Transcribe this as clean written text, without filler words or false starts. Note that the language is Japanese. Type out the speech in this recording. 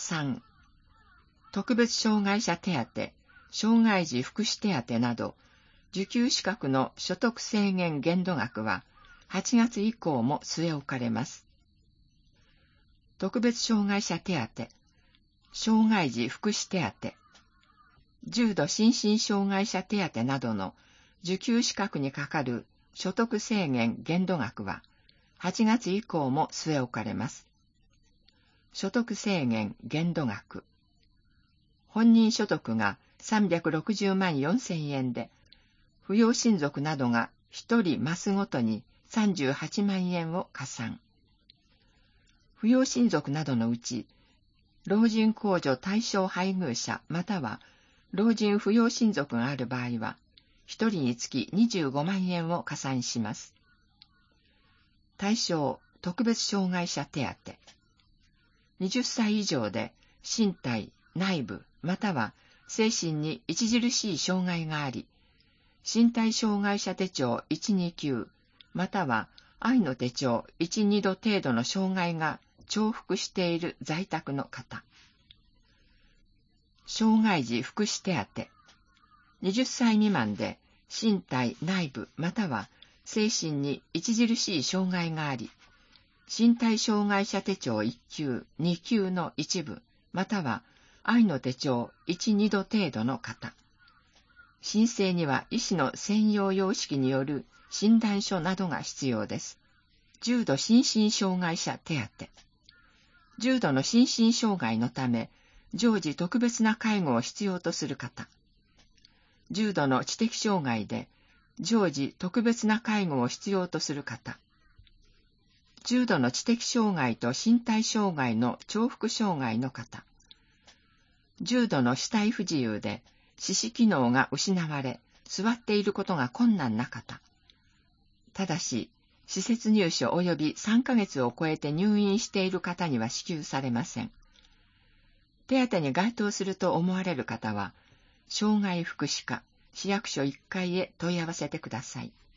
3、特別障害者手当、障害児福祉手当など、受給資格の所得制限限度額は8月以降も据え置かれます。特別障害者手当、障害児福祉手当、重度心身障害者手当などの受給資格にかかる所得制限限度額は8月以降も据え置かれます。所得制限限度額。本人所得が360万4千円で、扶養親族などが1人マスごとに38万円を加算。扶養親族などのうち、老人控除対象配偶者または老人扶養親族がある場合は、1人につき25万円を加算します。対象特別障害者手当。20歳以上で身体、内部または精神に著しい障害があり、身体障害者手帳1、2級または愛の手帳1、2度程度の障害が重複している在宅の方。障害児福祉手当。20歳未満で身体、内部または精神に著しい障害があり、身体障害者手帳1級、2級の一部または愛の手帳1、2度程度の方。申請には医師の専用様式による診断書などが必要です。重度心身障害者手当。重度の心身障害のため、常時特別な介護を必要とする方。重度の知的障害で、常時特別な介護を必要とする方。重度の知的障害と身体障害の重複障害の方。重度の肢体不自由で、四肢機能が失われ、座っていることが困難な方。ただし、施設入所及び3ヶ月を超えて入院している方には支給されません。手当に該当すると思われる方は、障害福祉課、市役所1階へ問い合わせてください。